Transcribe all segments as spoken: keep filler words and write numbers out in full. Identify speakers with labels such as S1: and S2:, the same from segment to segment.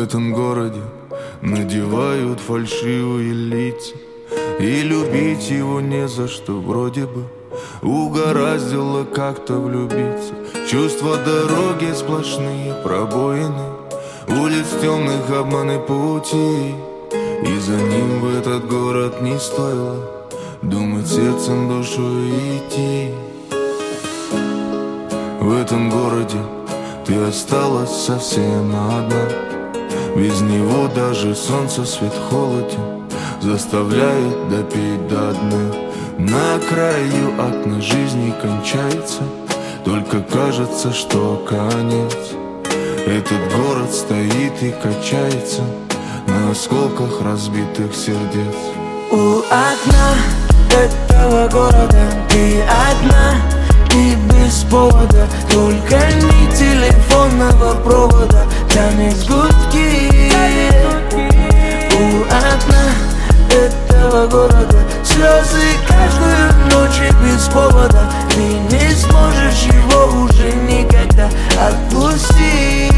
S1: этом городе надевают фальшивые лица, и любить его не за что, вроде бы угораздило как-то влюбиться. Чувства дороги сплошные пробоины, улиц темных обманы пути, и за ним в этот город не стоило думать сердцем, душой идти. В этом городе ты осталась совсем одна, без него даже солнце свет холоден, заставляет допить до дна. На краю окна жизни кончается, только кажется, что конец. Этот город стоит и качается на осколках разбитых сердец.
S2: У окна этого города ты одна и без повода, только ни телефонного провода, тянет гудки. У окна этого города слезы каждую ночь и без повода, ты не сможешь его уже никогда отпустить.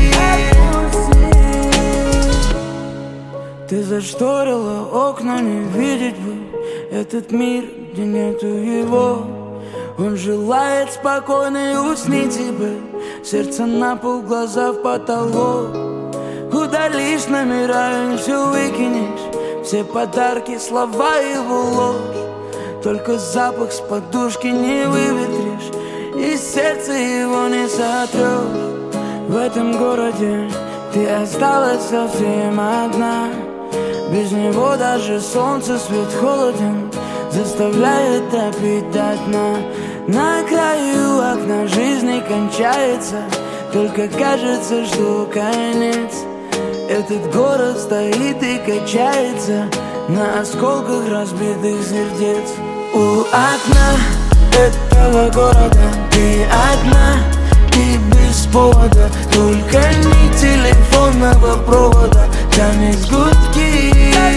S2: Ты зашторила окна, не видеть бы этот мир, где нету его. Он желает спокойно и уснить тебе, сердце на пол, глаза в потолок. Удалишь номера и все выкинешь, все подарки, слова его ложь. Только запах с подушки не выветришь, и сердце его не сотрешь. В этом городе ты осталась совсем одна, без него даже солнце свет холоден, заставляет допить до дна. На краю окна жизни кончается, только кажется, что конец. Этот город стоит и качается на осколках разбитых сердец. У окна этого города ты одна и без повода, только ни телефонного провода, тянет гудки.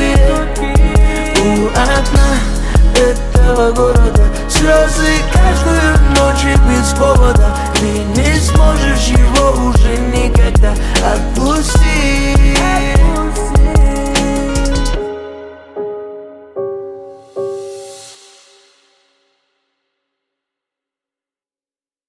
S2: У окна этого города слезы каждую ночь и без повода, ты не